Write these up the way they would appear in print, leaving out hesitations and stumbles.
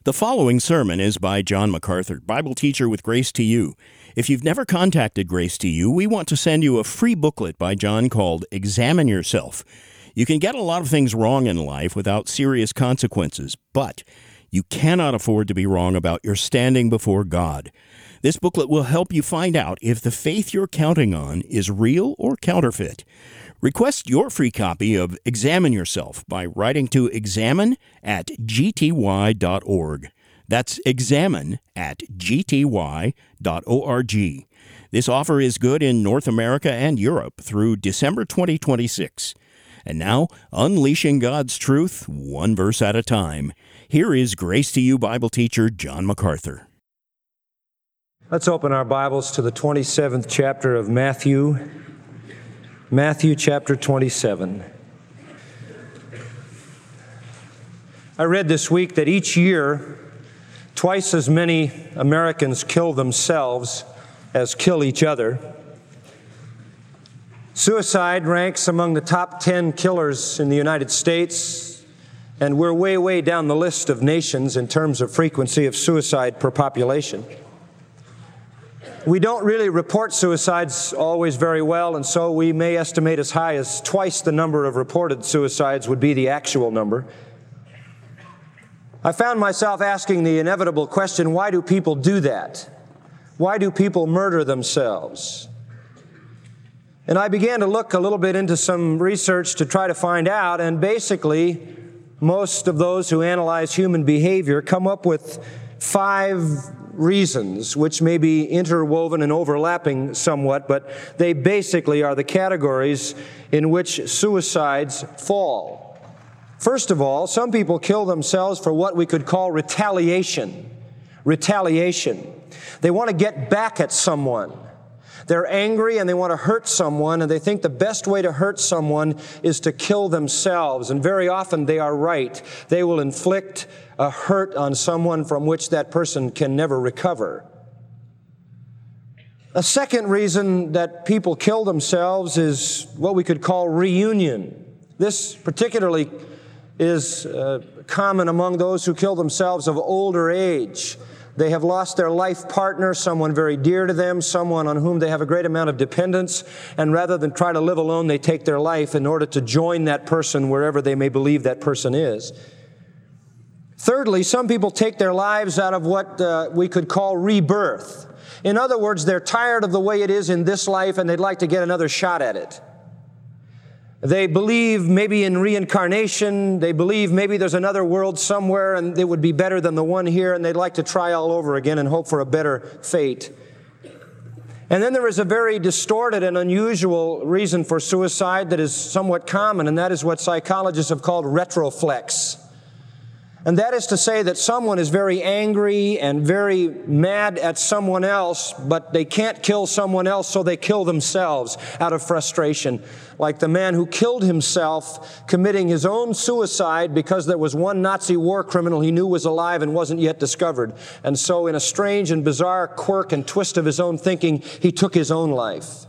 The following sermon is by John MacArthur, Bible teacher with Grace to You. If you've never contacted Grace to You, we want to send you a free booklet by John called Examine Yourself. You can get a lot of things wrong in life without serious consequences, but you cannot afford to be wrong about your standing before God. This booklet will help you find out if the faith you're counting on is real or counterfeit. Request your free copy of Examine Yourself by writing to examine@gty.org. That's examine@gty.org. This offer is good in North America and Europe through December 2026. And now, unleashing God's truth, one verse at a time. Here is Grace to You Bible teacher John MacArthur. Let's open our Bibles to the 27th chapter of Matthew. Matthew chapter 27. I read this week that each year, twice as many Americans kill themselves as kill each other. Suicide ranks among the top 10 killers in the United States, and we're way, way down the list of nations in terms of frequency of suicide per population. We don't really report suicides always very well, and so we may estimate as high as twice the number of reported suicides would be the actual number. I found myself asking the inevitable question, why do people do that? Why do people murder themselves? And I began to look a little bit into some research to try to find out, and basically, most of those who analyze human behavior come up with 5 reasons, which may be interwoven and overlapping somewhat, but they basically are the categories in which suicides fall. First of all, some people kill themselves for what we could call retaliation. Retaliation. They want to get back at someone. They're angry and they want to hurt someone, and they think the best way to hurt someone is to kill themselves. And very often they are right. They will inflict a hurt on someone from which that person can never recover. A second reason that people kill themselves is what we could call reunion. This particularly is common among those who kill themselves of older age. They have lost their life partner, someone very dear to them, someone on whom they have a great amount of dependence, and rather than try to live alone, they take their life in order to join that person wherever they may believe that person is. Thirdly, some people take their lives out of what we could call rebirth. In other words, they're tired of the way it is in this life and they'd like to get another shot at it. They believe maybe in reincarnation. They believe maybe there's another world somewhere and it would be better than the one here, and they'd like to try all over again and hope for a better fate. And then there is a very distorted and unusual reason for suicide that is somewhat common, and that is what psychologists have called retroflex. And that is to say that someone is very angry and very mad at someone else, but they can't kill someone else, so they kill themselves out of frustration. Like the man who killed himself committing his own suicide because there was one Nazi war criminal he knew was alive and wasn't yet discovered. And so in a strange and bizarre quirk and twist of his own thinking, he took his own life.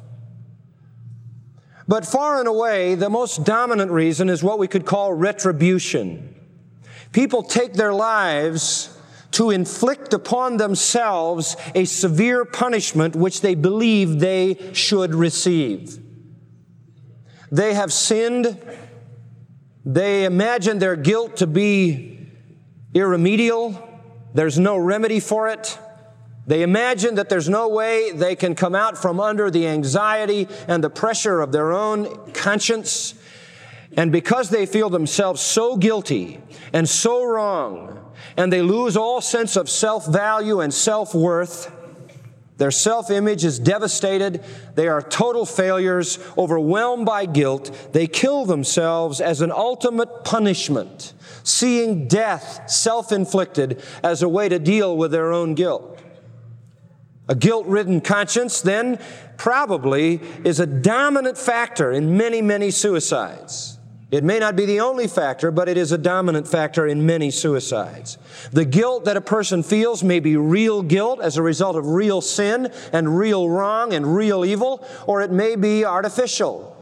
But far and away, the most dominant reason is what we could call retribution. People take their lives to inflict upon themselves a severe punishment which they believe they should receive. They have sinned. They imagine their guilt to be irremediable. There's no remedy for it. They imagine that there's no way they can come out from under the anxiety and the pressure of their own conscience. And because they feel themselves so guilty and so wrong, and they lose all sense of self-value and self-worth, their self-image is devastated, they are total failures, overwhelmed by guilt, they kill themselves as an ultimate punishment, seeing death self-inflicted as a way to deal with their own guilt. A guilt-ridden conscience, then, probably is a dominant factor in many, many suicides. It may not be the only factor, but it is a dominant factor in many suicides. The guilt that a person feels may be real guilt as a result of real sin and real wrong and real evil, or it may be artificial.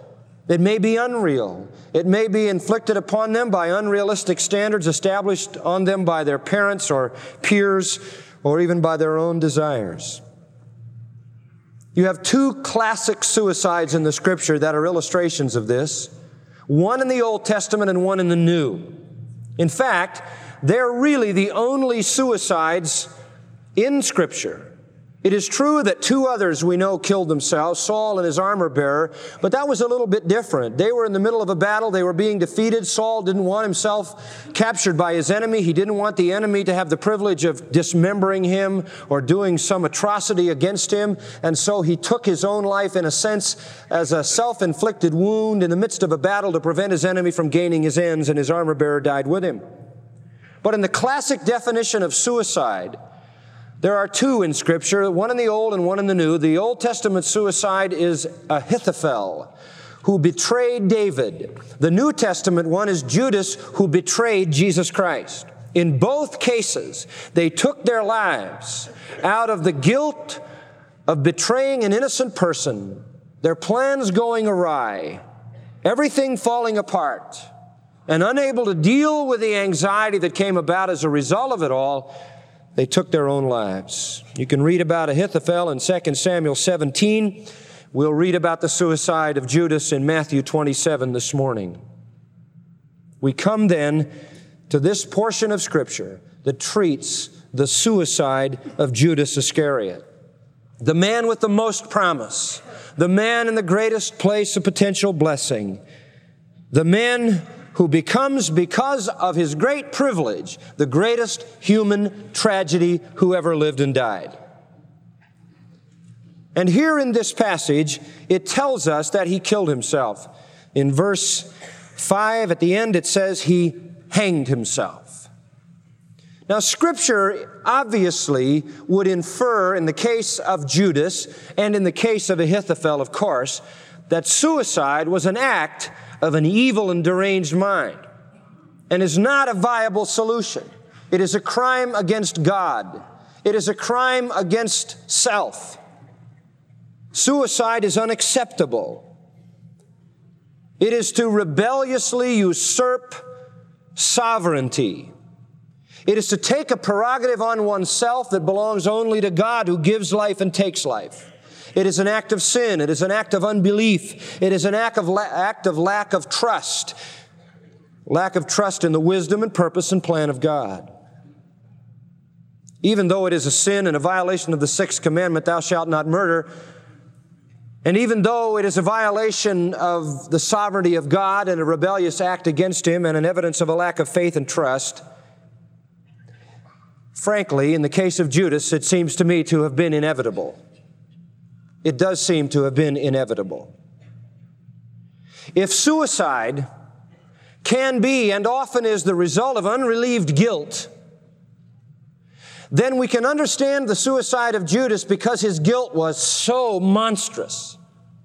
It may be unreal. It may be inflicted upon them by unrealistic standards established on them by their parents or peers or even by their own desires. You have two classic suicides in the Scripture that are illustrations of this, one in the Old Testament and one in the New. In fact, they're really the only suicides in Scripture. It is true that two others we know killed themselves, Saul and his armor bearer, but that was a little bit different. They were in the middle of a battle. They were being defeated. Saul didn't want himself captured by his enemy. He didn't want the enemy to have the privilege of dismembering him or doing some atrocity against him. And so he took his own life, in a sense, as a self-inflicted wound in the midst of a battle to prevent his enemy from gaining his ends, and his armor bearer died with him. But in the classic definition of suicide, there are two in Scripture, one in the Old and one in the New. The Old Testament suicide is Ahithophel, who betrayed David. The New Testament one is Judas, who betrayed Jesus Christ. In both cases, they took their lives out of the guilt of betraying an innocent person, their plans going awry, everything falling apart, and unable to deal with the anxiety that came about as a result of it all. They took their own lives. You can read about Ahithophel in 2 Samuel 17. We'll read about the suicide of Judas in Matthew 27 this morning. We come then to this portion of Scripture that treats the suicide of Judas Iscariot, the man with the most promise, the man in the greatest place of potential blessing, the man who becomes, because of his great privilege, the greatest human tragedy who ever lived and died. And here in this passage, it tells us that he killed himself. In verse 5, at the end, it says he hanged himself. Now, Scripture obviously would infer, in the case of Judas and in the case of Ahithophel, of course, that suicide was an act of an evil and deranged mind and is not a viable solution. It is a crime against God. It is a crime against self. Suicide is unacceptable. It is to rebelliously usurp sovereignty. It is to take a prerogative on oneself that belongs only to God, who gives life and takes life. It is an act of sin. It is an act of unbelief. It is an act of lack of trust. Lack of trust in the wisdom and purpose and plan of God. Even though it is a sin and a violation of the sixth commandment, thou shalt not murder, and even though it is a violation of the sovereignty of God and a rebellious act against Him and an evidence of a lack of faith and trust, frankly, in the case of Judas, it seems to me to have been inevitable. It does seem to have been inevitable. If suicide can be and often is the result of unrelieved guilt, then we can understand the suicide of Judas because his guilt was so monstrous.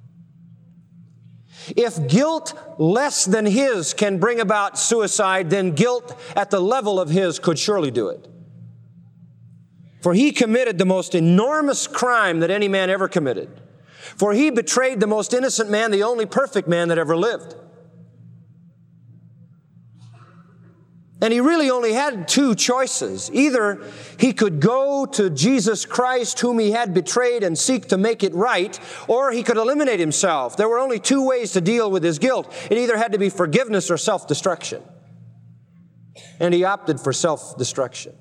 If guilt less than his can bring about suicide, then guilt at the level of his could surely do it. For he committed the most enormous crime that any man ever committed. For he betrayed the most innocent man, the only perfect man that ever lived. And he really only had two choices. Either he could go to Jesus Christ, whom he had betrayed, and seek to make it right, or he could eliminate himself. There were only two ways to deal with his guilt. It either had to be forgiveness or self-destruction. And he opted for self-destruction.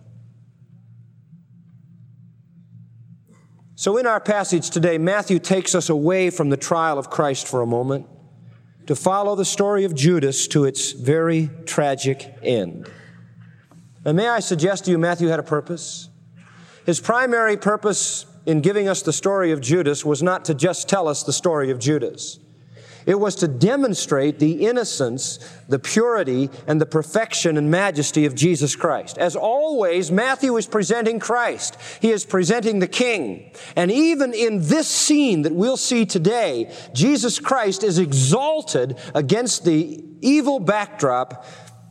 So in our passage today, Matthew takes us away from the trial of Christ for a moment to follow the story of Judas to its very tragic end. And may I suggest to you, Matthew had a purpose? His primary purpose in giving us the story of Judas was not to just tell us the story of Judas. It was to demonstrate the innocence, the purity, and the perfection and majesty of Jesus Christ. As always, Matthew is presenting Christ. He is presenting the King. And even in this scene that we'll see today, Jesus Christ is exalted against the evil backdrop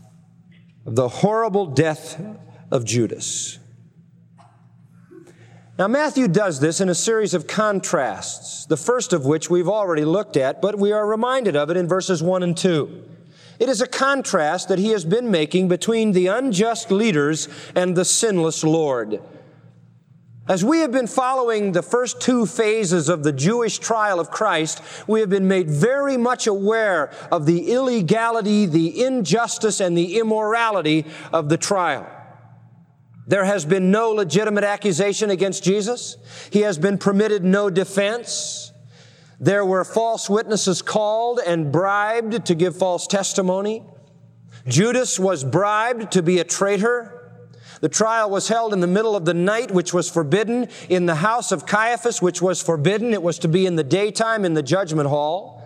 of the horrible death of Judas. Now, Matthew does this in a series of contrasts, the first of which we've already looked at, but we are reminded of it in verses 1 and 2. It is a contrast that he has been making between the unjust leaders and the sinless Lord. As we have been following the first two phases of the Jewish trial of Christ, we have been made very much aware of the illegality, the injustice, and the immorality of the trial. There has been no legitimate accusation against Jesus. He has been permitted no defense. There were false witnesses called and bribed to give false testimony. Judas was bribed to be a traitor. The trial was held in the middle of the night, which was forbidden, in the house of Caiaphas, which was forbidden. It was to be in the daytime in the judgment hall.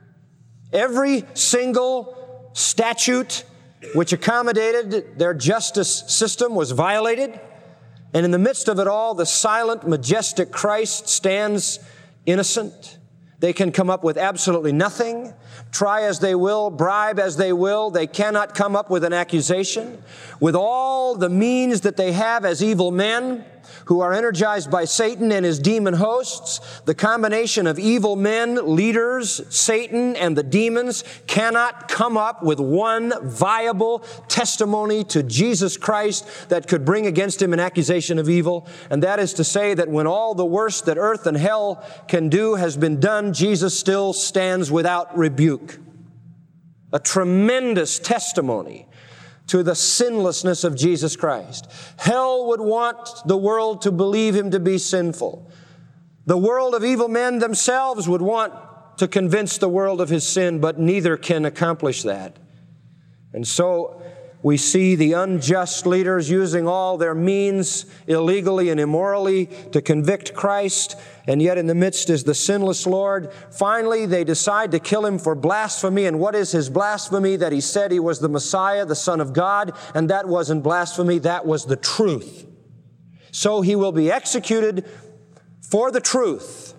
Every single statute which accommodated their justice system was violated. And in the midst of it all, the silent, majestic Christ stands innocent. They can come up with absolutely nothing. Try as they will, bribe as they will, they cannot come up with an accusation. With all the means that they have as evil men who are energized by Satan and his demon hosts, the combination of evil men, leaders, Satan, and the demons cannot come up with one viable testimony to Jesus Christ that could bring against him an accusation of evil. And that is to say that when all the worst that earth and hell can do has been done, Jesus still stands without rebuke. A tremendous testimony to the sinlessness of Jesus Christ. Hell would want the world to believe him to be sinful. The world of evil men themselves would want to convince the world of his sin, but neither can accomplish that. And so we see the unjust leaders using all their means illegally and immorally to convict Christ, and yet in the midst is the sinless Lord. Finally, they decide to kill him for blasphemy. And what is his blasphemy? That he said he was the Messiah, the Son of God, and that wasn't blasphemy, that was the truth. So he will be executed for the truth,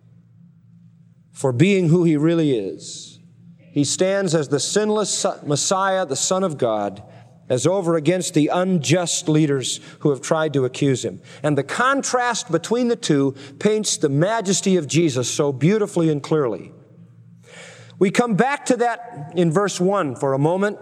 for being who he really is. He stands as the sinless Messiah, the Son of God, as over against the unjust leaders who have tried to accuse him. And the contrast between the two paints the majesty of Jesus so beautifully and clearly. We come back to that in verse 1 for a moment.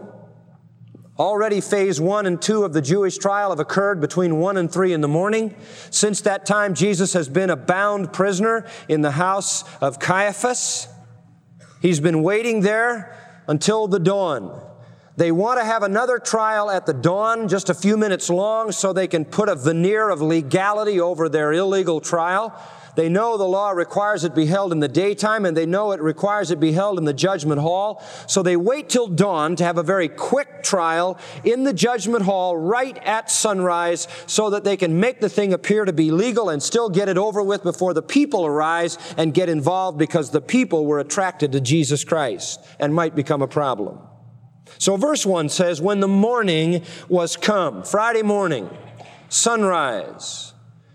Already phase 1 and 2 of the Jewish trial have occurred between 1 and 3 in the morning. Since that time, Jesus has been a bound prisoner in the house of Caiaphas. He's been waiting there until the dawn. They want to have another trial at the dawn, just a few minutes long, so they can put a veneer of legality over their illegal trial. They know the law requires it be held in the daytime, and they know it requires it be held in the judgment hall. So they wait till dawn to have a very quick trial in the judgment hall right at sunrise so that they can make the thing appear to be legal and still get it over with before the people arise and get involved, because the people were attracted to Jesus Christ and might become a problem. So verse 1 says, when the morning was come, Friday morning, sunrise,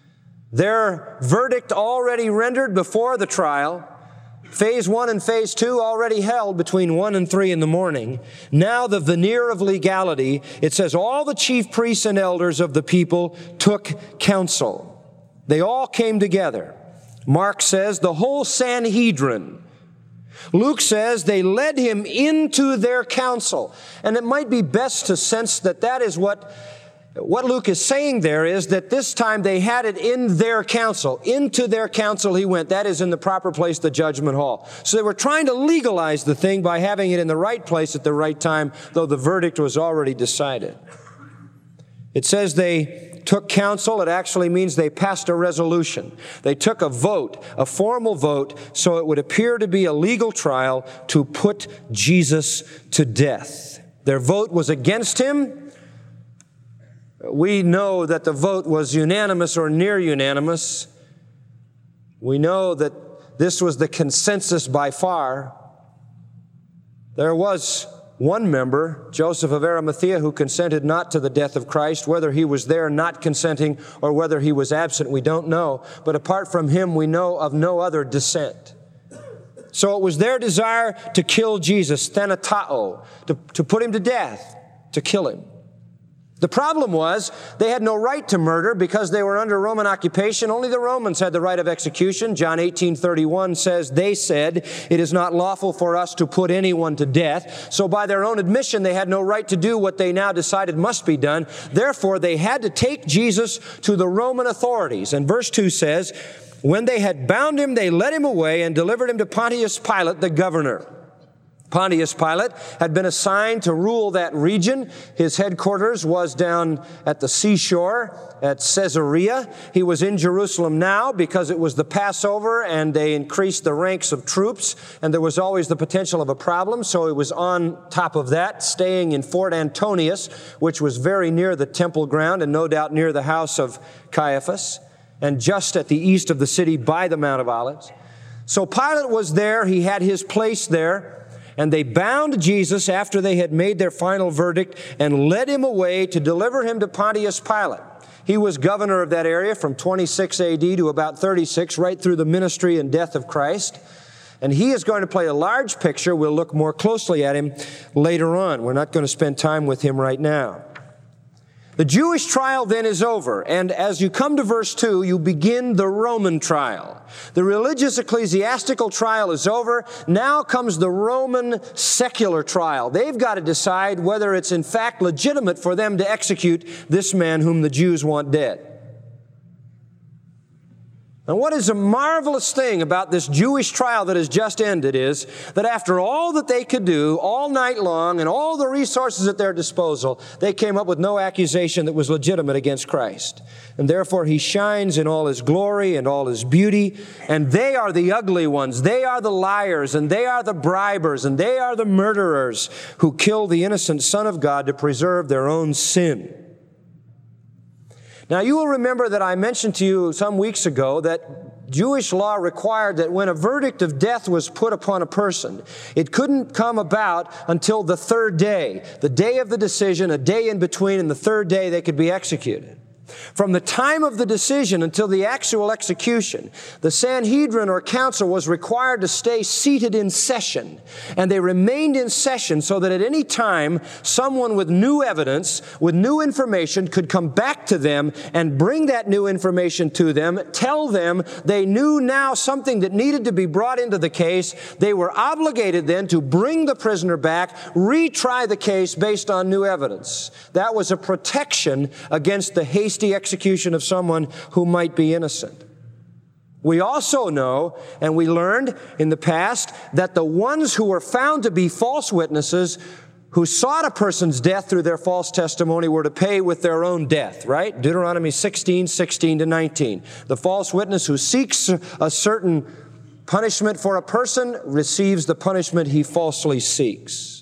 their verdict already rendered before the trial, phase 1 and phase 2 already held between 1 and 3 in the morning. Now the veneer of legality, it says all the chief priests and elders of the people took counsel. They all came together. Mark says the whole Sanhedrin. Luke says they led him into their council. And it might be best to sense that that is what Luke is saying there, is that this time they had it in their council. Into their council he went. That is in the proper place, the judgment hall. So they were trying to legalize the thing by having it in the right place at the right time, though the verdict was already decided. It says they took counsel. It actually means they passed a resolution. They took a vote, a formal vote, so it would appear to be a legal trial to put Jesus to death. Their vote was against him. We know that the vote was unanimous or near unanimous. We know that this was the consensus by far. There was one member, Joseph of Arimathea, who consented not to the death of Christ. Whether he was there not consenting or whether he was absent, we don't know. But apart from him, we know of no other dissent. So it was their desire to kill Jesus, thanatao, to put him to death, to kill him. The problem was they had no right to murder because they were under Roman occupation. Only the Romans had the right of execution. John 18:31 says, they said, it is not lawful for us to put anyone to death. So by their own admission, they had no right to do what they now decided must be done. Therefore, they had to take Jesus to the Roman authorities. And verse 2 says, when they had bound him, they led him away and delivered him to Pontius Pilate, the governor. Pontius Pilate had been assigned to rule that region. His headquarters was down at the seashore at Caesarea. He was in Jerusalem now because it was the Passover and they increased the ranks of troops, and there was always the potential of a problem. So he was on top of that, staying in Fort Antonius, which was very near the temple ground and no doubt near the house of Caiaphas, and just at the east of the city by the Mount of Olives. So Pilate was there. He had his place there. And they bound Jesus after they had made their final verdict and led him away to deliver him to Pontius Pilate. He was governor of that area from 26 AD to about 36, right through the ministry and death of Christ. And he is going to play a large picture. We'll look more closely at him later on. We're not going to spend time with him right now. The Jewish trial then is over, and as you come to verse 2, you begin the Roman trial. The religious ecclesiastical trial is over. Now comes the Roman secular trial. They've got to decide whether it's in fact legitimate for them to execute this man whom the Jews want dead. And what is a marvelous thing about this Jewish trial that has just ended is that after all that they could do all night long and all the resources at their disposal, they came up with no accusation that was legitimate against Christ. And therefore he shines in all his glory and all his beauty. And they are the ugly ones. They are the liars, and they are the bribers, and they are the murderers who kill the innocent Son of God to preserve their own sin. Now, you will remember that I mentioned to you some weeks ago that Jewish law required that when a verdict of death was put upon a person, it couldn't come about until the third day, the day of the decision, a day in between, and the third day they could be executed. From the time of the decision until the actual execution, the Sanhedrin or council was required to stay seated in session. And they remained in session so that at any time, someone with new evidence, with new information could come back to them and bring that new information to them, tell them they knew now something that needed to be brought into the case. They were obligated then to bring the prisoner back, retry the case based on new evidence. That was a protection against the hasty execution of someone who might be innocent. We also know, and we learned in the past, that the ones who were found to be false witnesses who sought a person's death through their false testimony were to pay with their own death, right? Deuteronomy 16:16-19. The false witness who seeks a certain punishment for a person receives the punishment he falsely seeks.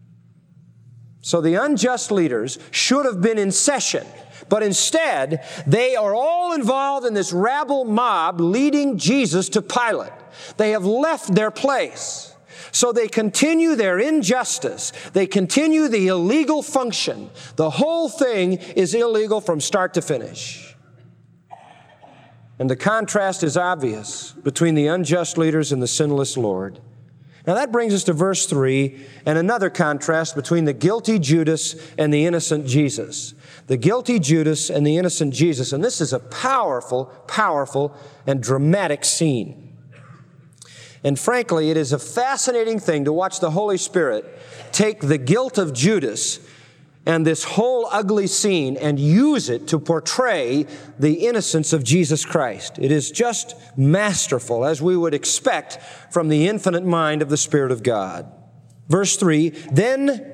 So the unjust leaders should have been in session. But instead, they are all involved in this rabble mob leading Jesus to Pilate. They have left their place. So they continue their injustice. They continue the illegal function. The whole thing is illegal from start to finish. And the contrast is obvious between the unjust leaders and the sinless Lord. Now that brings us to verse 3 and another contrast between the guilty Judas and the innocent Jesus. The guilty Judas and the innocent Jesus. And this is a powerful, powerful, and dramatic scene. And frankly, it is a fascinating thing to watch the Holy Spirit take the guilt of Judas and this whole ugly scene and use it to portray the innocence of Jesus Christ. It is just masterful, as we would expect from the infinite mind of the Spirit of God. Verse 3, then,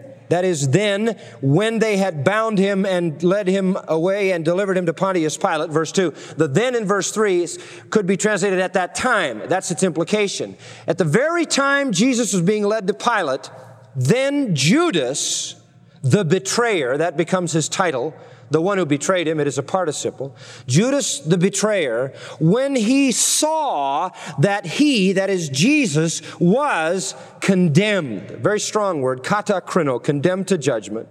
when they had bound him and led him away and delivered him to Pontius Pilate, verse 2. The then in verse 3 could be translated at that time. That's its implication. At the very time Jesus was being led to Pilate, then Judas, the betrayer, that becomes his title, the one who betrayed him, it is a participle. Judas the betrayer, when he saw that he, that is Jesus, was condemned. Very strong word, katakrino, condemned to judgment.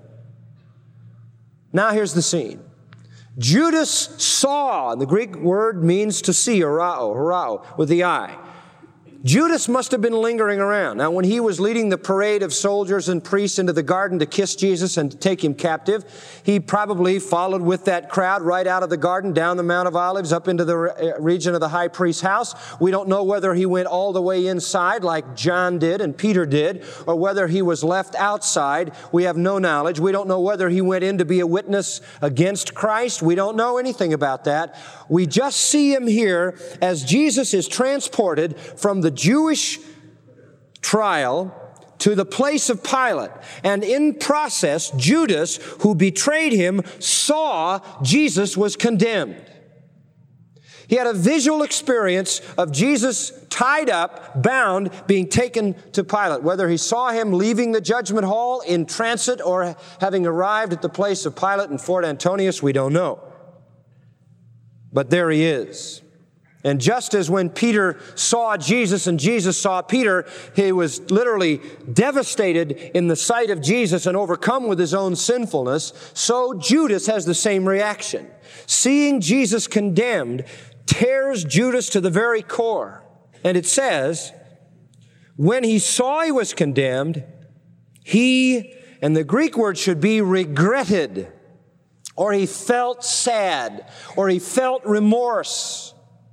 Now here's the scene. Judas saw, and the Greek word means to see, horao, with the eye. Judas must have been lingering around. Now, when he was leading the parade of soldiers and priests into the garden to kiss Jesus and to take him captive, he probably followed with that crowd right out of the garden, down the Mount of Olives, up into the region of the high priest's house. We don't know whether he went all the way inside like John did and Peter did, or whether he was left outside. We have no knowledge. We don't know whether he went in to be a witness against Christ. We don't know anything about that. We just see him here as Jesus is transported from the Jewish trial to the place of Pilate. And in process, Judas, who betrayed him, saw Jesus was condemned. He had a visual experience of Jesus tied up, bound, being taken to Pilate. Whether he saw him leaving the judgment hall in transit or having arrived at the place of Pilate in Fort Antonius, we don't know. But there he is. And just as when Peter saw Jesus and Jesus saw Peter, he was literally devastated in the sight of Jesus and overcome with his own sinfulness, so Judas has the same reaction. Seeing Jesus condemned tears Judas to the very core. And it says, when he saw he was condemned, he, and the Greek word should be regretted, or he felt sad, or he felt remorse.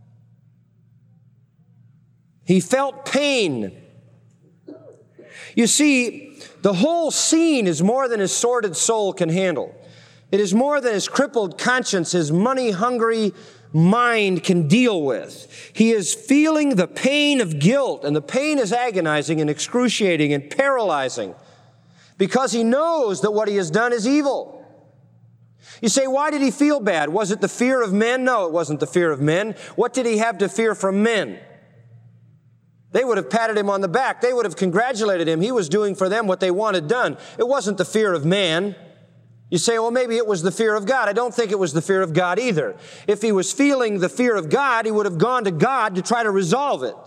He felt pain. You see, the whole scene is more than his sordid soul can handle. It is more than his crippled conscience, his money-hungry mind can deal with. He is feeling the pain of guilt, and the pain is agonizing and excruciating and paralyzing because he knows that what he has done is evil. You say, why did he feel bad? Was it the fear of men? No, it wasn't the fear of men. What did he have to fear from men? They would have patted him on the back. They would have congratulated him. He was doing for them what they wanted done. It wasn't the fear of man. You say, well, maybe it was the fear of God. I don't think it was the fear of God either. If he was feeling the fear of God, he would have gone to God to try to resolve it.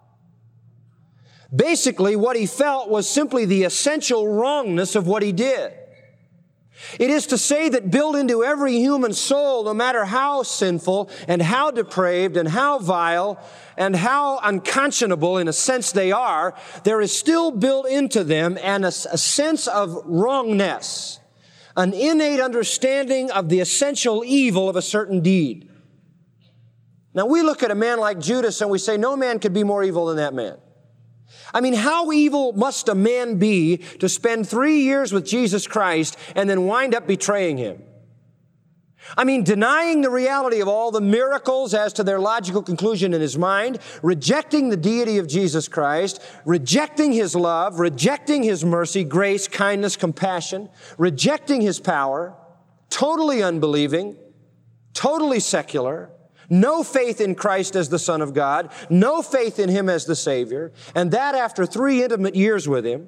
Basically, what he felt was simply the essential wrongness of what he did. It is to say that built into every human soul, no matter how sinful and how depraved and how vile and how unconscionable in a sense they are, there is still built into them a sense of wrongness, an innate understanding of the essential evil of a certain deed. Now we look at a man like Judas and we say, no man could be more evil than that man. I mean, how evil must a man be to spend 3 years with Jesus Christ and then wind up betraying him? I mean, denying the reality of all the miracles as to their logical conclusion in his mind, rejecting the deity of Jesus Christ, rejecting his love, rejecting his mercy, grace, kindness, compassion, rejecting his power, totally unbelieving, totally secular, no faith in Christ as the Son of God, no faith in him as the Savior, and that after 3 intimate years with him.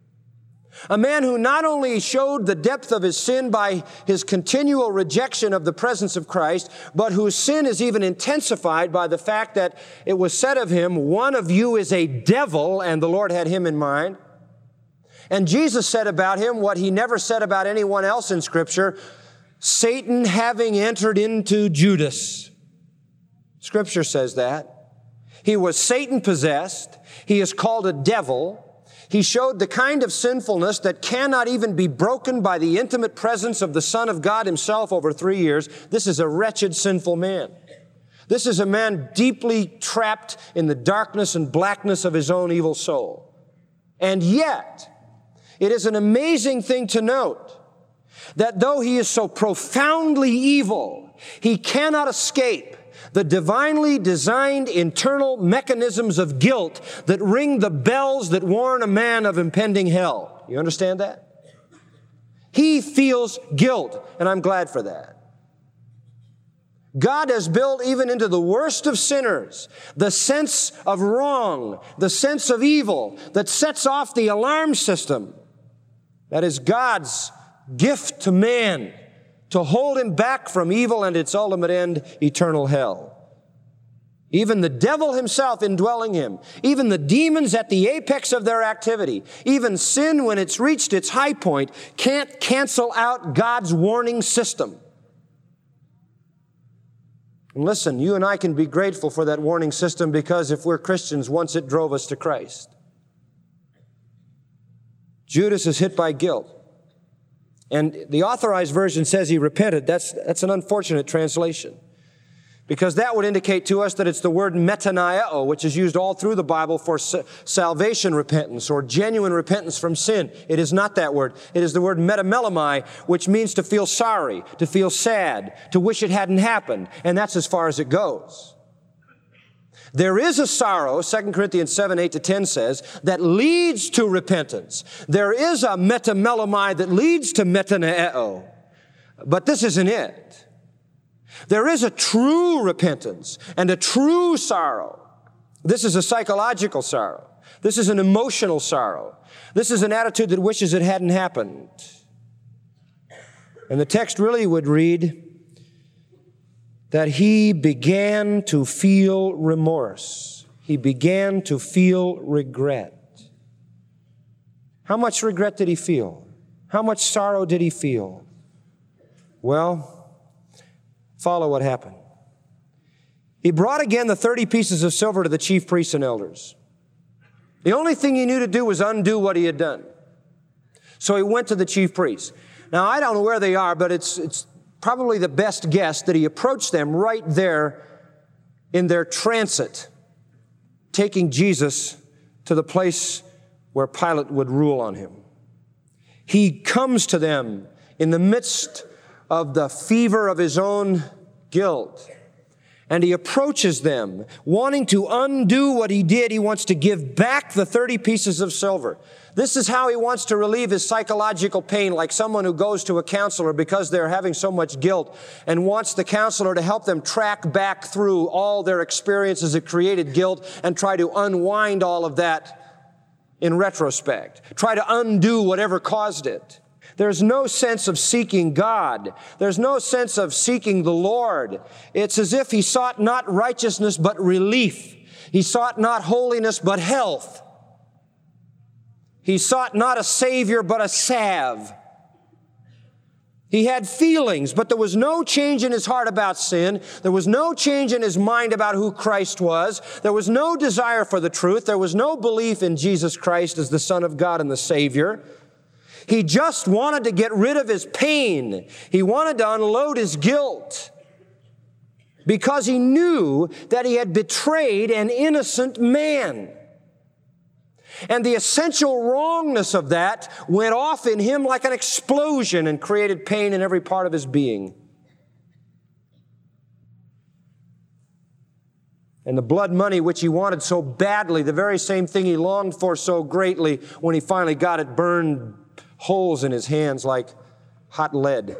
A man who not only showed the depth of his sin by his continual rejection of the presence of Christ, but whose sin is even intensified by the fact that it was said of him, one of you is a devil, and the Lord had him in mind. And Jesus said about him what he never said about anyone else in Scripture, Satan having entered into Judas. Scripture says that. He was Satan-possessed. He is called a devil. He showed the kind of sinfulness that cannot even be broken by the intimate presence of the Son of God himself over 3 years. This is a wretched, sinful man. This is a man deeply trapped in the darkness and blackness of his own evil soul. And yet, it is an amazing thing to note that though he is so profoundly evil, he cannot escape the divinely designed internal mechanisms of guilt that ring the bells that warn a man of impending hell. You understand that? He feels guilt, and I'm glad for that. God has built even into the worst of sinners the sense of wrong, the sense of evil that sets off the alarm system. That is God's gift to man, to hold him back from evil and its ultimate end, eternal hell. Even the devil himself indwelling him, even the demons at the apex of their activity, even sin when it's reached its high point, can't cancel out God's warning system. And listen, you and I can be grateful for that warning system because if we're Christians, once it drove us to Christ. Judas is hit by guilt. And the Authorized Version says he repented. That's an unfortunate translation, because that would indicate to us that it's the word metanoeo, which is used all through the Bible for salvation repentance or genuine repentance from sin. It is not that word. It is the word metamelomai, which means to feel sorry, to feel sad, to wish it hadn't happened. And that's as far as it goes. There is a sorrow, 2 Corinthians 7, 8-10 says, that leads to repentance. There is a metamelomai that leads to metanoeo. But this isn't it. There is a true repentance and a true sorrow. This is a psychological sorrow. This is an emotional sorrow. This is an attitude that wishes it hadn't happened. And the text really would read that he began to feel remorse. He began to feel regret. How much regret did he feel? How much sorrow did he feel? Well, follow what happened. He brought again the 30 pieces of silver to the chief priests and elders. The only thing he knew to do was undo what he had done. So he went to the chief priests. Now, I don't know where they are, but it's probably the best guess that he approached them right there in their transit, taking Jesus to the place where Pilate would rule on him. He comes to them in the midst of the fever of his own guilt, and he approaches them, wanting to undo what he did. He wants to give back the 30 pieces of silver. This is how he wants to relieve his psychological pain, like someone who goes to a counselor because they're having so much guilt and wants the counselor to help them track back through all their experiences that created guilt and try to unwind all of that in retrospect. Try to undo whatever caused it. There's no sense of seeking God. There's no sense of seeking the Lord. It's as if he sought not righteousness but relief. He sought not holiness but health. He sought not a Savior, but a salve. He had feelings, but there was no change in his heart about sin. There was no change in his mind about who Christ was. There was no desire for the truth. There was no belief in Jesus Christ as the Son of God and the Savior. He just wanted to get rid of his pain. He wanted to unload his guilt because he knew that he had betrayed an innocent man. And the essential wrongness of that went off in him like an explosion and created pain in every part of his being. And the blood money which he wanted so badly, the very same thing he longed for so greatly, when he finally got it, burned holes in his hands like hot lead.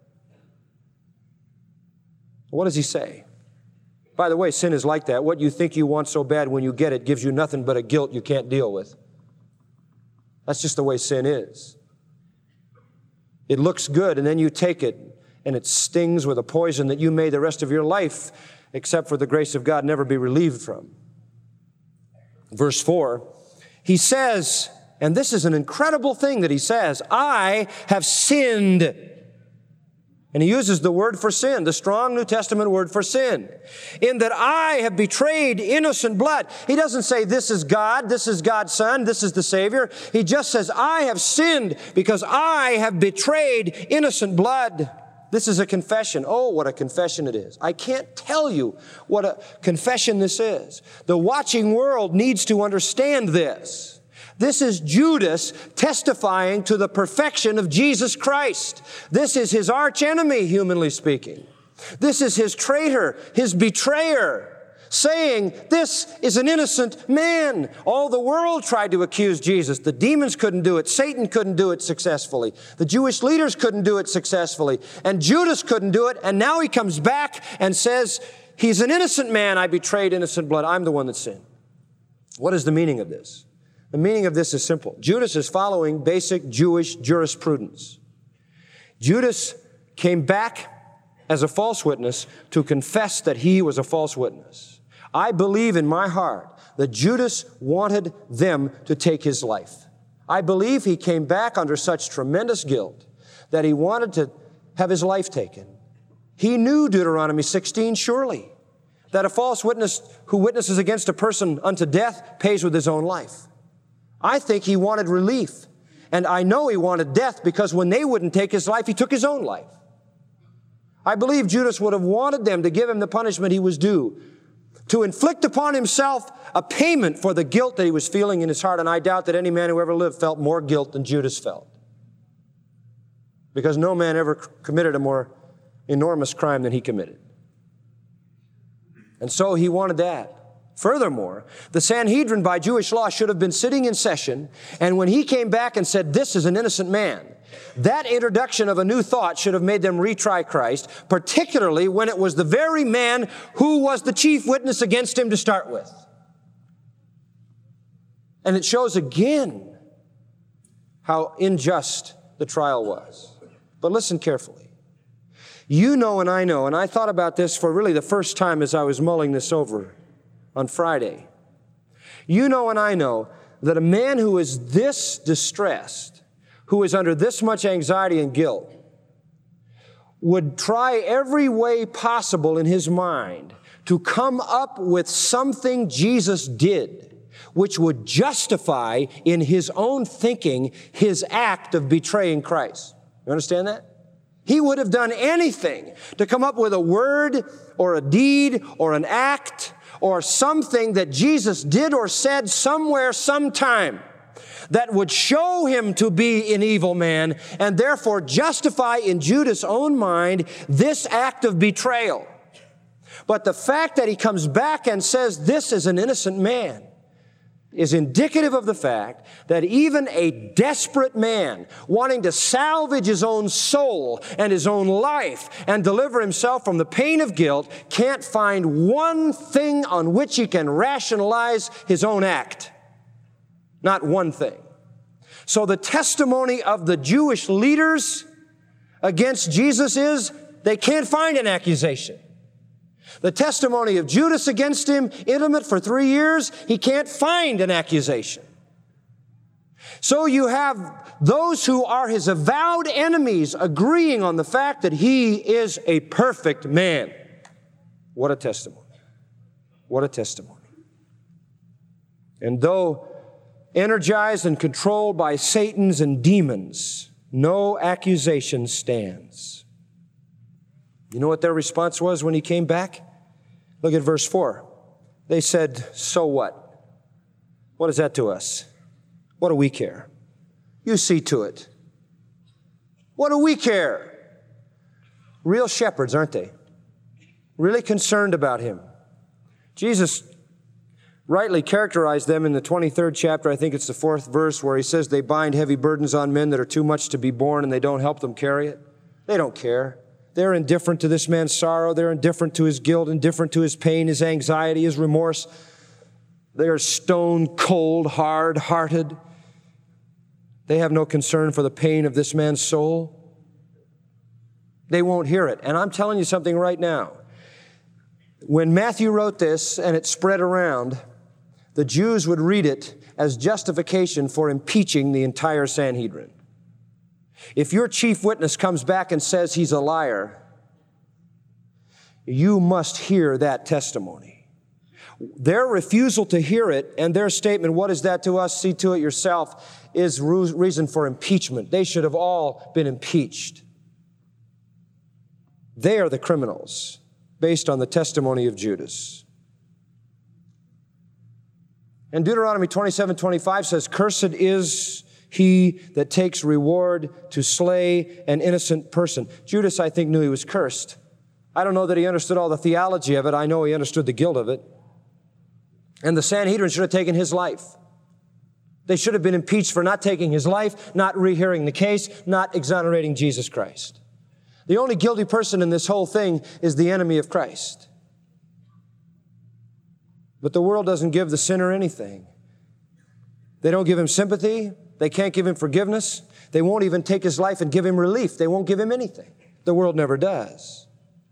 What does he say? By the way, sin is like that. What you think you want so bad, when you get it, gives you nothing but a guilt you can't deal with. That's just the way sin is. It looks good, and then you take it, and it stings with a poison that you may the rest of your life, except for the grace of God, never be relieved from. Verse 4, he says, and this is an incredible thing that he says, I have sinned. And he uses the word for sin, the strong New Testament word for sin, in that I have betrayed innocent blood. He doesn't say this is God, this is God's Son, this is the Savior. He just says I have sinned because I have betrayed innocent blood. This is a confession. Oh, what a confession it is. I can't tell you what a confession this is. The watching world needs to understand this. This is Judas testifying to the perfection of Jesus Christ. This is his archenemy, humanly speaking. This is his traitor, his betrayer, saying, this is an innocent man. All the world tried to accuse Jesus. The demons couldn't do it. Satan couldn't do it successfully. The Jewish leaders couldn't do it successfully. And Judas couldn't do it. And now he comes back and says, he's an innocent man. I betrayed innocent blood. I'm the one that sinned. What is the meaning of this? The meaning of this is simple. Judas is following basic Jewish jurisprudence. Judas came back as a false witness to confess that he was a false witness. I believe in my heart that Judas wanted them to take his life. I believe he came back under such tremendous guilt that he wanted to have his life taken. He knew Deuteronomy 16, surely, that a false witness who witnesses against a person unto death pays with his own life. I think he wanted relief. And I know he wanted death because when they wouldn't take his life, he took his own life. I believe Judas would have wanted them to give him the punishment he was due, to inflict upon himself a payment for the guilt that he was feeling in his heart. And I doubt that any man who ever lived felt more guilt than Judas felt. Because no man ever committed a more enormous crime than he committed. And so he wanted that. Furthermore, the Sanhedrin by Jewish law should have been sitting in session, and when he came back and said, this is an innocent man, that introduction of a new thought should have made them retry Christ, particularly when it was the very man who was the chief witness against him to start with. And it shows again how unjust the trial was. But listen carefully. You know and I thought about this for really the first time as I was mulling this over on Friday. You know and I know that a man who is this distressed, who is under this much anxiety and guilt, would try every way possible in his mind to come up with something Jesus did which would justify in his own thinking his act of betraying Christ. You understand that? He would have done anything to come up with a word or a deed or an act or something that Jesus did or said somewhere, sometime, that would show him to be an evil man and therefore justify in Judas' own mind this act of betrayal. But the fact that he comes back and says this is an innocent man is indicative of the fact that even a desperate man wanting to salvage his own soul and his own life and deliver himself from the pain of guilt can't find one thing on which he can rationalize his own act. Not one thing. So the testimony of the Jewish leaders against Jesus is they can't find an accusation. The testimony of Judas against him, intimate for 3 years, he can't find an accusation. So you have those who are his avowed enemies agreeing on the fact that he is a perfect man. What a testimony. What a testimony. And though energized and controlled by Satan's and demons, no accusation stands. You know what their response was when he came back? Look at verse 4. They said, so what? What is that to us? What do we care? You see to it. What do we care? Real shepherds, aren't they? Really concerned about him. Jesus rightly characterized them in the 23rd chapter, I think it's the 4th verse, where he says they bind heavy burdens on men that are too much to be borne and they don't help them carry it. They don't care. They're indifferent to this man's sorrow. They're indifferent to his guilt, indifferent to his pain, his anxiety, his remorse. They are stone cold, hard-hearted. They have no concern for the pain of this man's soul. They won't hear it. And I'm telling you something right now. When Matthew wrote this and it spread around, the Jews would read it as justification for impeaching the entire Sanhedrin. If your chief witness comes back and says he's a liar, you must hear that testimony. Their refusal to hear it and their statement, what is that to us, see to it yourself, is reason for impeachment. They should have all been impeached. They are the criminals based on the testimony of Judas. And Deuteronomy 27:25 says, cursed is he that takes reward to slay an innocent person. Judas, I think, knew he was cursed. I don't know that he understood all the theology of it. I know he understood the guilt of it. And the Sanhedrin should have taken his life. They should have been impeached for not taking his life, not rehearing the case, not exonerating Jesus Christ. The only guilty person in this whole thing is the enemy of Christ. But the world doesn't give the sinner anything. They don't give him sympathy. They can't give him forgiveness. They won't even take his life and give him relief. They won't give him anything. The world never does.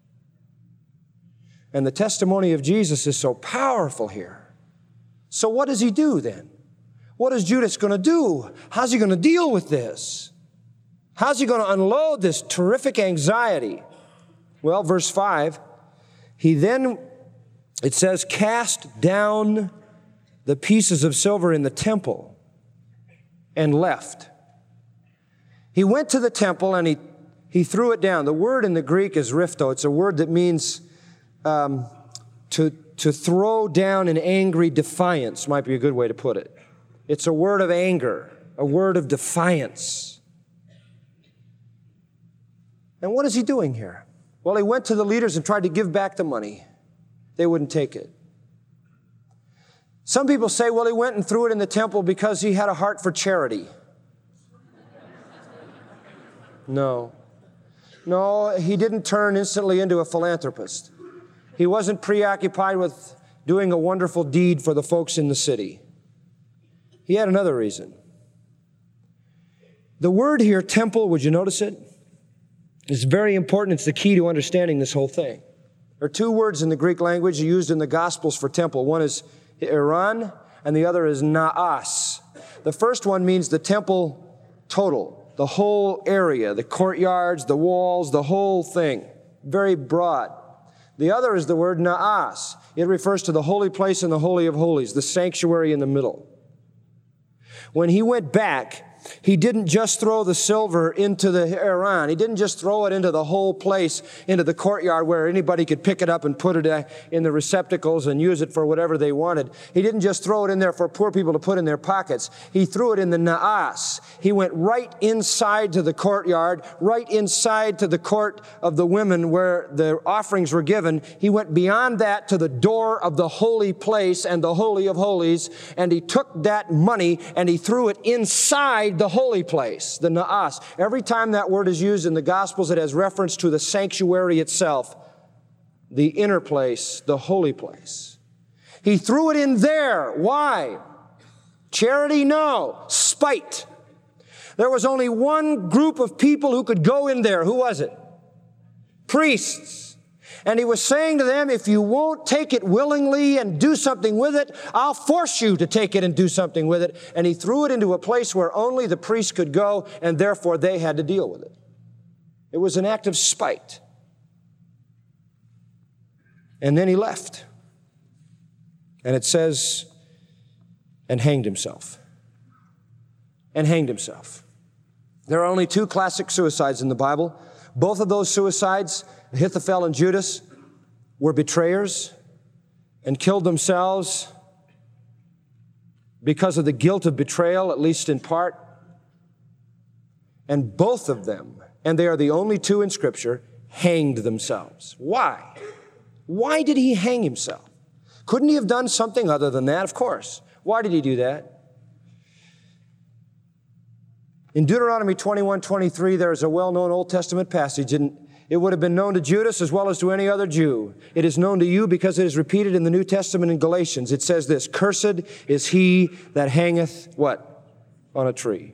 And the testimony of Jesus is so powerful here. So what does he do then? What is Judas going to do? How's he going to deal with this? How's he going to unload this terrific anxiety? Well, verse 5, he then, it says, cast down the pieces of silver in the temple and left. He went to the temple and he threw it down. The word in the Greek is rifto. It's a word that means to throw down in angry defiance, might be a good way to put it. It's a word of anger, a word of defiance. And what is he doing here? Well, he went to the leaders and tried to give back the money. They wouldn't take it. Some people say, well, he went and threw it in the temple because he had a heart for charity. No, he didn't turn instantly into a philanthropist. He wasn't preoccupied with doing a wonderful deed for the folks in the city. He had another reason. The word here, temple, would you notice it? It's very important. It's the key to understanding this whole thing. There are two words in the Greek language used in the Gospels for temple. One is Iran, and the other is naas. The first one means the temple total, the whole area, the courtyards, the walls, the whole thing. Very broad. The other is the word naas. It refers to the holy place and the Holy of Holies, the sanctuary in the middle. When he went back, he didn't just throw the silver into the Iran. He didn't just throw it into the whole place, into the courtyard where anybody could pick it up and put it in the receptacles and use it for whatever they wanted. He didn't just throw it in there for poor people to put in their pockets. He threw it in the naas. He went right inside to the courtyard, right inside to the court of the women where the offerings were given. He went beyond that to the door of the holy place and the Holy of Holies, and he took that money and he threw it inside the holy place, the naas. Every time that word is used in the Gospels, it has reference to the sanctuary itself, the inner place, the holy place. He threw it in there. Why? Charity? No. Spite. There was only one group of people who could go in there. Who was it? Priests. And he was saying to them, if you won't take it willingly and do something with it, I'll force you to take it and do something with it. And he threw it into a place where only the priests could go, and therefore they had to deal with it. It was an act of spite. And then he left. And it says, and hanged himself. And hanged himself. There are only two classic suicides in the Bible. Both of those suicides, Ahithophel and Judas, were betrayers and killed themselves because of the guilt of betrayal, at least in part. And both of them, and they are the only two in Scripture, hanged themselves. Why? Why did he hang himself? Couldn't he have done something other than that? Of course. Why did he do that? In Deuteronomy 21:23, there is a well-known Old Testament passage, and it would have been known to Judas as well as to any other Jew. It is known to you because it is repeated in the New Testament in Galatians. It says this, cursed is he that hangeth, what? On a tree.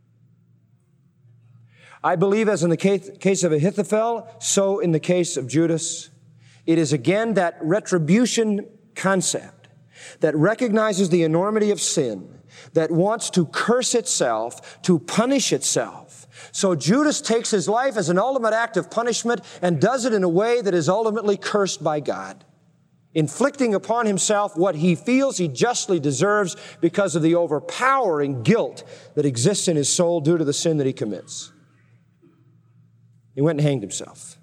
I believe as in the case of Ahithophel, so in the case of Judas, it is again that retribution concept that recognizes the enormity of sin, that wants to curse itself, to punish itself. So Judas takes his life as an ultimate act of punishment and does it in a way that is ultimately cursed by God, inflicting upon himself what he feels he justly deserves because of the overpowering guilt that exists in his soul due to the sin that he commits. He went and hanged himself.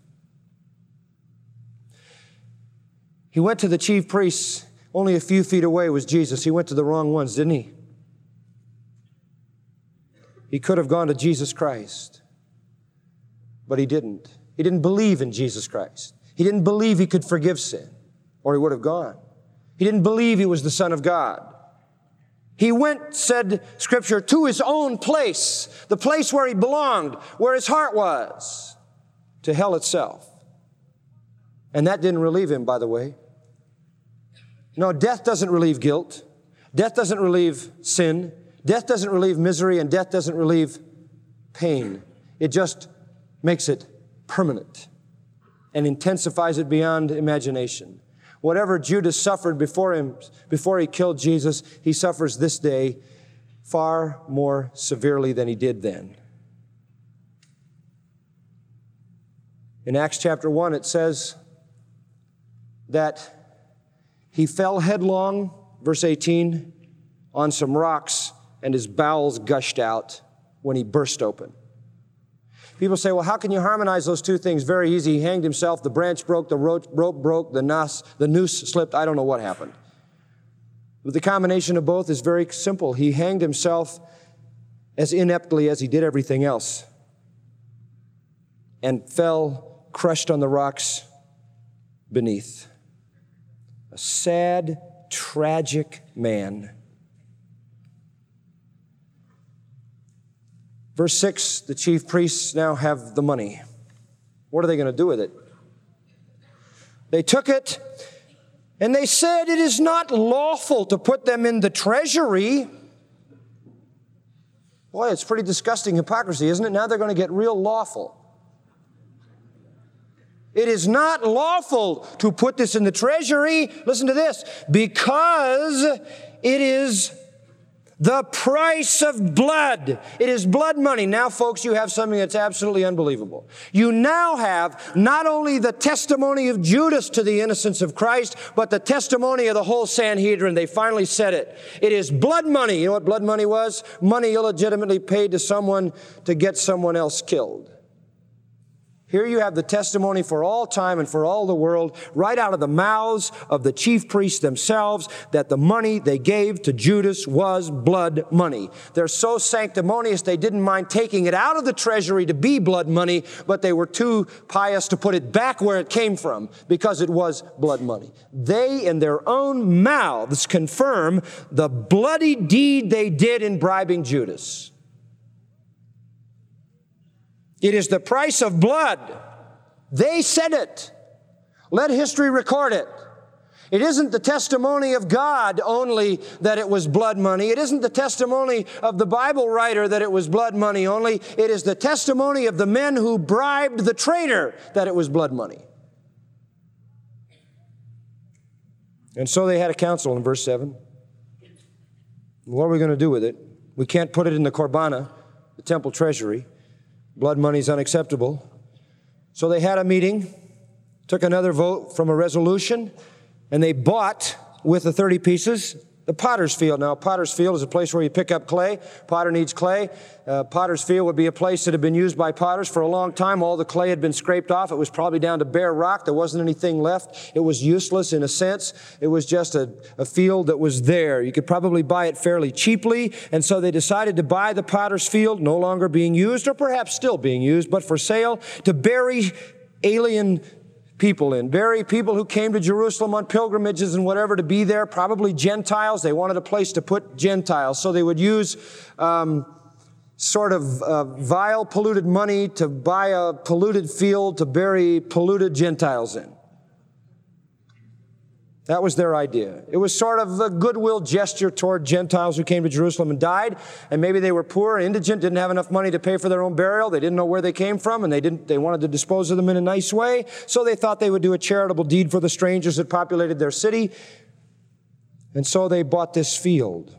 He went to the chief priests. Only a few feet away was Jesus. He went to the wrong ones, didn't he? He could have gone to Jesus Christ, but he didn't. He didn't believe in Jesus Christ. He didn't believe he could forgive sin, or he would have gone. He didn't believe he was the Son of God. He went, said Scripture, to his own place, the place where he belonged, where his heart was, to hell itself. And that didn't relieve him, by the way. No, death doesn't relieve guilt. Death doesn't relieve sin. Death doesn't relieve misery, and death doesn't relieve pain. It just makes it permanent and intensifies it beyond imagination. Whatever Judas suffered before he killed Jesus, he suffers this day far more severely than he did then. In Acts chapter 1, it says that he fell headlong, verse 18, on some rocks, and his bowels gushed out when he burst open. People say, well, how can you harmonize those two things? Very easy. He hanged himself, the branch broke, the rope broke, the noose slipped. I don't know what happened. But the combination of both is very simple. He hanged himself as ineptly as he did everything else and fell crushed on the rocks beneath. A sad, tragic man. Verse 6, the chief priests now have the money. What are they going to do with it? They took it, and they said, it is not lawful to put them in the treasury. Boy, it's pretty disgusting hypocrisy, isn't it? Now they're going to get real lawful. It is not lawful to put this in the treasury, listen to this, because it is the price of blood. It is blood money. Now, folks, you have something that's absolutely unbelievable. You now have not only the testimony of Judas to the innocence of Christ, but the testimony of the whole Sanhedrin. They finally said it. It is blood money. You know what blood money was? Money illegitimately paid to someone to get someone else killed. Here you have the testimony for all time and for all the world, right out of the mouths of the chief priests themselves, that the money they gave to Judas was blood money. They're so sanctimonious they didn't mind taking it out of the treasury to be blood money, but they were too pious to put it back where it came from because it was blood money. They, in their own mouths, confirm the bloody deed they did in bribing Judas. It is the price of blood. They said it. Let history record it. It isn't the testimony of God only that it was blood money. It isn't the testimony of the Bible writer that it was blood money only. It is the testimony of the men who bribed the traitor that it was blood money. And so they had a council in verse 7. What are we going to do with it? We can't put it in the Korbana, the temple treasury. Blood money is unacceptable. So they had a meeting, took another vote from a resolution, and they bought, with the 30 pieces, the potter's field. Now, a potter's field is a place where you pick up clay. Potter needs clay. Potter's field would be a place that had been used by potters for a long time. All the clay had been scraped off. It was probably down to bare rock. There wasn't anything left. It was useless in a sense. It was just a field that was there. You could probably buy it fairly cheaply. And so they decided to buy the potter's field, no longer being used, or perhaps still being used, but for sale, to bury alien people in. Bury people who came to Jerusalem on pilgrimages and whatever to be there, probably Gentiles. They wanted a place to put Gentiles. So they would use vile, polluted money to buy a polluted field to bury polluted Gentiles in. That was their idea. It was sort of a goodwill gesture toward Gentiles who came to Jerusalem and died, and maybe they were poor and indigent, didn't have enough money to pay for their own burial. They didn't know where they came from, and they wanted to dispose of them in a nice way, so they thought they would do a charitable deed for the strangers that populated their city, and so they bought this field.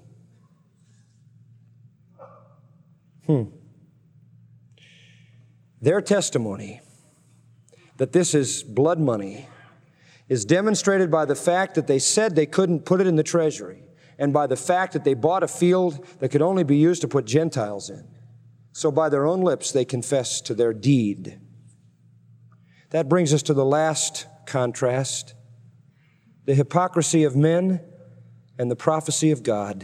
Their testimony that this is blood money is demonstrated by the fact that they said they couldn't put it in the treasury, and by the fact that they bought a field that could only be used to put Gentiles in. So by their own lips, they confess to their deed. That brings us to the last contrast, the hypocrisy of men and the prophecy of God.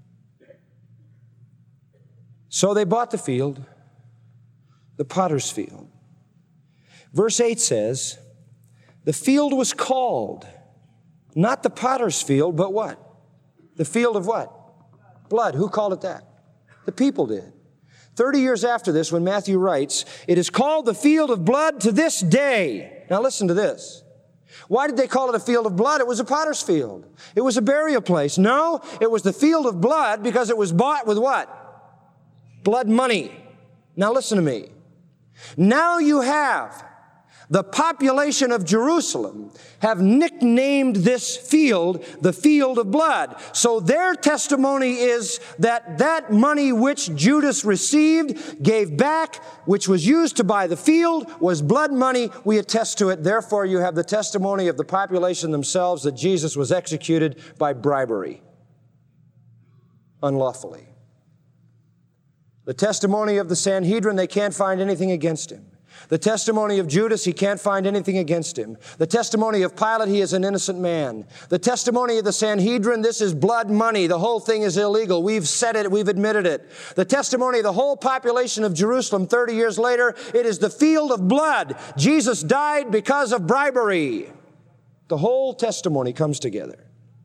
So they bought the field, the potter's field. Verse 8 says, the field was called, not the potter's field, but what? The field of what? Blood. Who called it that? The people did. 30 years after this, when Matthew writes, it is called the field of blood to this day. Now listen to this. Why did they call it a field of blood? It was a potter's field. It was a burial place. No, it was the field of blood because it was bought with what? Blood money. Now listen to me. Now you have the population of Jerusalem have nicknamed this field the field of blood. So their testimony is that that money which Judas received, gave back, which was used to buy the field, was blood money. We attest to it. Therefore, you have the testimony of the population themselves that Jesus was executed by bribery, unlawfully. The testimony of the Sanhedrin, they can't find anything against him. The testimony of Judas, he can't find anything against him. The testimony of Pilate, he is an innocent man. The testimony of the Sanhedrin, this is blood money. The whole thing is illegal. We've said it. We've admitted it. The testimony of the whole population of Jerusalem 30 years later, it is the field of blood. Jesus died because of bribery. The whole testimony comes together.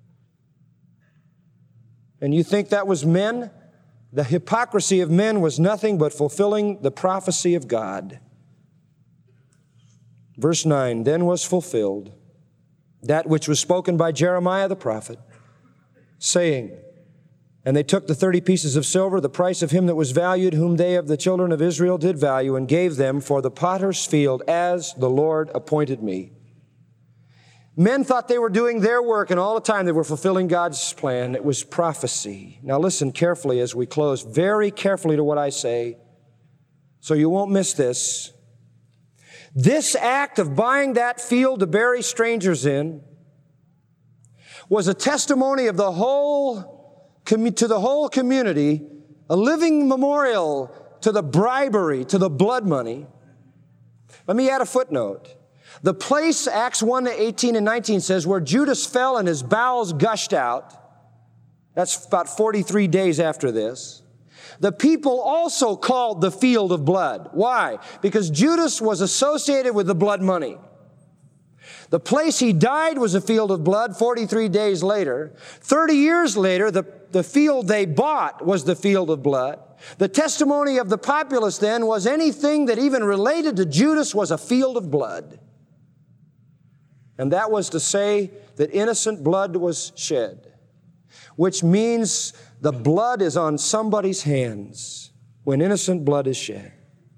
And you think that was men? The hypocrisy of men was nothing but fulfilling the prophecy of God. Verse 9, then was fulfilled that which was spoken by Jeremiah the prophet, saying, and they took the 30 pieces of silver, the price of him that was valued, whom they of the children of Israel did value, and gave them for the potter's field, as the Lord appointed me. Men thought they were doing their work, and all the time they were fulfilling God's plan. It was prophecy. Now listen carefully as we close, very carefully to what I say, so you won't miss this. This act of buying that field to bury strangers in was a testimony of the whole to the whole community, a living memorial to the bribery, to the blood money. Let me add a footnote. The place, Acts 1, 18 and 19 says, where Judas fell and his bowels gushed out, that's about 43 days after this. The people also called the field of blood. Why? Because Judas was associated with the blood money. The place he died was a field of blood 43 days later. 30 years later, the field they bought was the field of blood. The testimony of the populace then was anything that even related to Judas was a field of blood. And that was to say that innocent blood was shed, which means the blood is on somebody's hands when innocent blood is shed.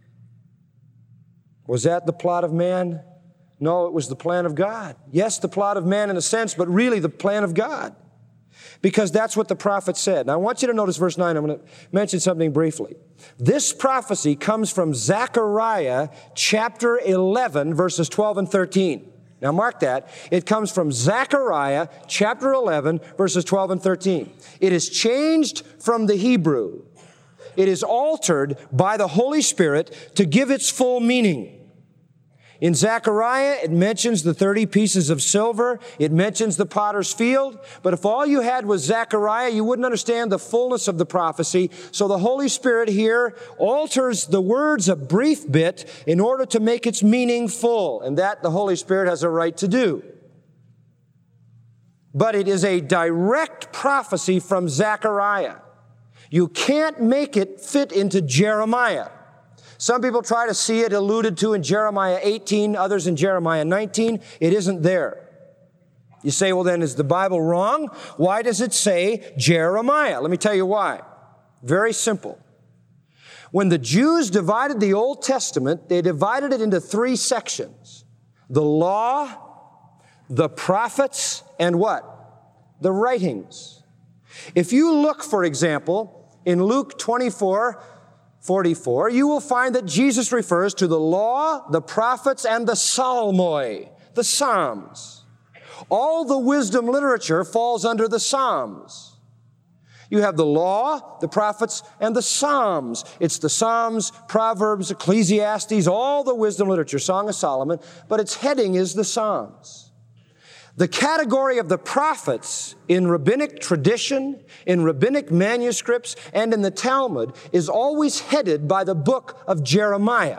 Was that the plot of man? No, it was the plan of God. Yes, the plot of man in a sense, but really the plan of God. Because that's what the prophet said. Now I want you to notice verse 9. I'm going to mention something briefly. This prophecy comes from Zechariah chapter 11, verses 12 and 13. Now mark that. It comes from Zechariah chapter 11, verses 12 and 13. It is changed from the Hebrew. It is altered by the Holy Spirit to give its full meaning. In Zechariah, it mentions the 30 pieces of silver. It mentions the potter's field. But if all you had was Zechariah, you wouldn't understand the fullness of the prophecy. So the Holy Spirit here alters the words a brief bit in order to make its meaning full. And that the Holy Spirit has a right to do. But it is a direct prophecy from Zechariah. You can't make it fit into Jeremiah. Some people try to see it alluded to in Jeremiah 18, others in Jeremiah 19. It isn't there. You say, well, then is the Bible wrong? Why does it say Jeremiah? Let me tell you why. Very simple. When the Jews divided the Old Testament, they divided it into 3 sections. The law, the prophets, and what? The writings. If you look, for example, in Luke 24:44, you will find that Jesus refers to the law, the prophets, and the psalmoi, the Psalms. All the wisdom literature falls under the Psalms. You have the law, the prophets, and the Psalms. It's the Psalms, Proverbs, Ecclesiastes, all the wisdom literature, Song of Solomon, but its heading is the Psalms. The category of the prophets in rabbinic tradition, in rabbinic manuscripts, and in the Talmud is always headed by the book of Jeremiah.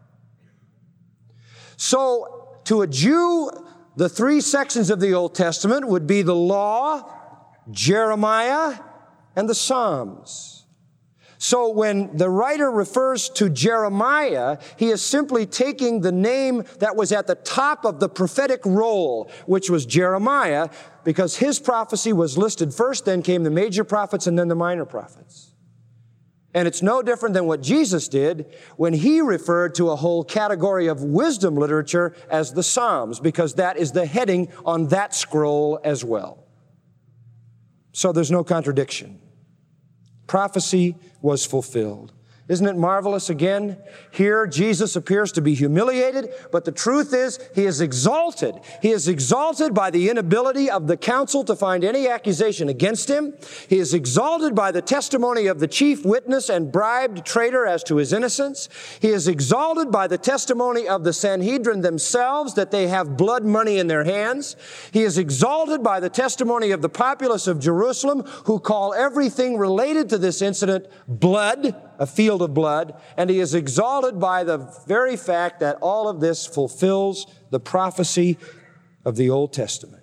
So, to a Jew, the 3 sections of the Old Testament would be the law, Jeremiah, and the Psalms. So when the writer refers to Jeremiah, he is simply taking the name that was at the top of the prophetic roll, which was Jeremiah, because his prophecy was listed first, then came the major prophets, and then the minor prophets. And it's no different than what Jesus did when he referred to a whole category of wisdom literature as the Psalms, because that is the heading on that scroll as well. So there's no contradiction. Prophecy was fulfilled. Isn't it marvelous again? Here, Jesus appears to be humiliated, but the truth is, he is exalted. He is exalted by the inability of the council to find any accusation against him. He is exalted by the testimony of the chief witness and bribed traitor as to his innocence. He is exalted by the testimony of the Sanhedrin themselves that they have blood money in their hands. He is exalted by the testimony of the populace of Jerusalem, who call everything related to this incident blood, a field of blood, and he is exalted by the very fact that all of this fulfills the prophecy of the Old Testament.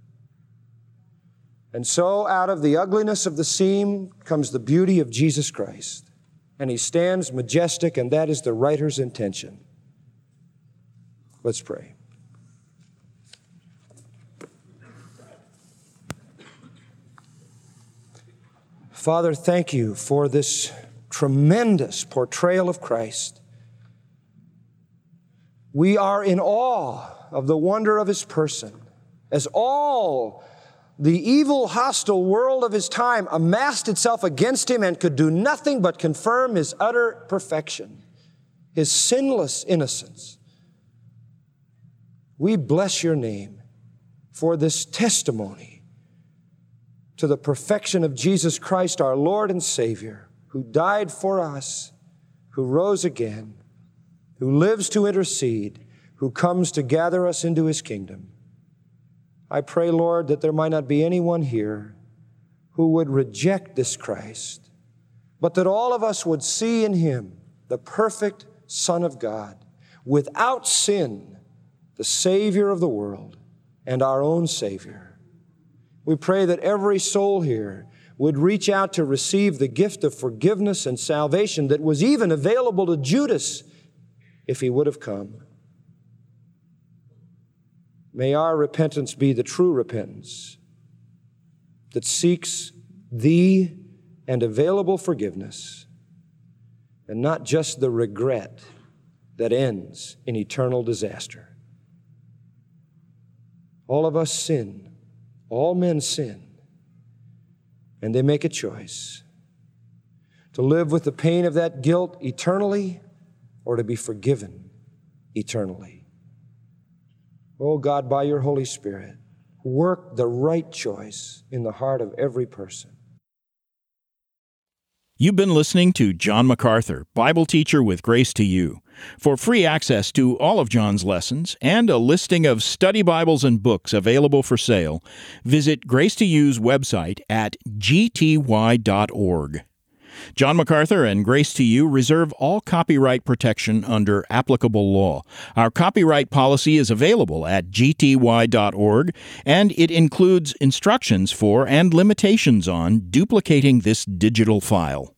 And so out of the ugliness of the seam comes the beauty of Jesus Christ, and he stands majestic, and that is the writer's intention. Let's pray. Father, thank you for this tremendous portrayal of Christ. We are in awe of the wonder of his person, as all the evil, hostile world of his time amassed itself against him and could do nothing but confirm his utter perfection, his sinless innocence. We bless your name for this testimony to the perfection of Jesus Christ, our Lord and Savior, who died for us, who rose again, who lives to intercede, who comes to gather us into his kingdom. I pray, Lord, that there might not be anyone here who would reject this Christ, but that all of us would see in him the perfect Son of God, without sin, the Savior of the world and our own Savior. We pray that every soul here would reach out to receive the gift of forgiveness and salvation that was even available to Judas if he would have come. May our repentance be the true repentance that seeks thee and available forgiveness, and not just the regret that ends in eternal disaster. All of us sin. All men sin. And they make a choice to live with the pain of that guilt eternally or to be forgiven eternally. Oh God, by your Holy Spirit, work the right choice in the heart of every person. You've been listening to John MacArthur, Bible teacher with Grace to You. For free access to all of John's lessons and a listing of study Bibles and books available for sale, visit Grace to You's website at gty.org. John MacArthur and Grace to You reserve all copyright protection under applicable law. Our copyright policy is available at gty.org, and it includes instructions for and limitations on duplicating this digital file.